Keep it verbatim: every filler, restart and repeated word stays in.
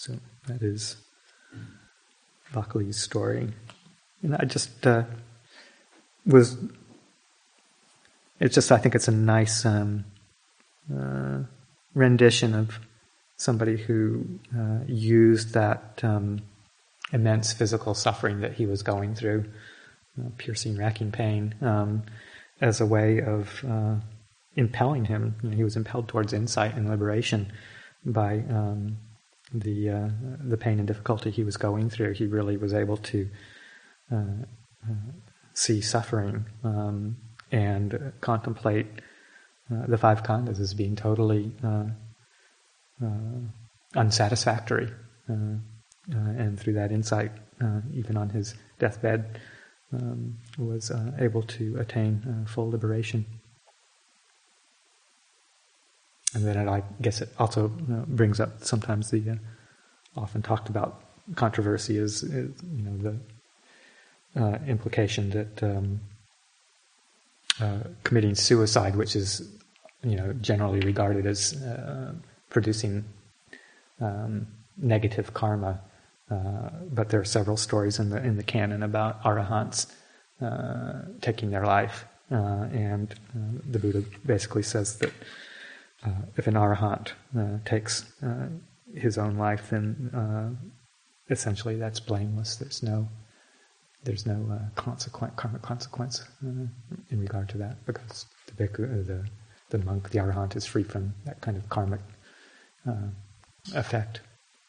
So that is Vakali's story. And I just uh, was, it's just, I think it's a nice um, uh, rendition of somebody who uh, used that um, immense physical suffering that he was going through, uh, piercing, racking pain, um, as a way of uh, impelling him. You know, he was impelled towards insight and liberation by um, the uh, the pain and difficulty he was going through. He really was able to uh, uh, see suffering um, and uh, contemplate uh, the five khandhas as being totally uh, uh, unsatisfactory. Uh, uh, and through that insight, uh, even on his deathbed, um, was uh, able to attain uh, full liberation. And then I guess it also uh, brings up sometimes the uh, often talked about controversy is, is you know the uh, implication that um, uh, committing suicide, which is you know generally regarded as uh, producing um, negative karma, uh, but there are several stories in the in the canon about arahants uh, taking their life, uh, and uh, the Buddha basically says that uh, if an arahant uh, takes uh, his own life, then uh, essentially that's blameless. There's no there's no uh, consequent karmic consequence uh, in regard to that, because the bhikkhu, uh, the the monk, the arahant, is free from that kind of karmic uh, effect.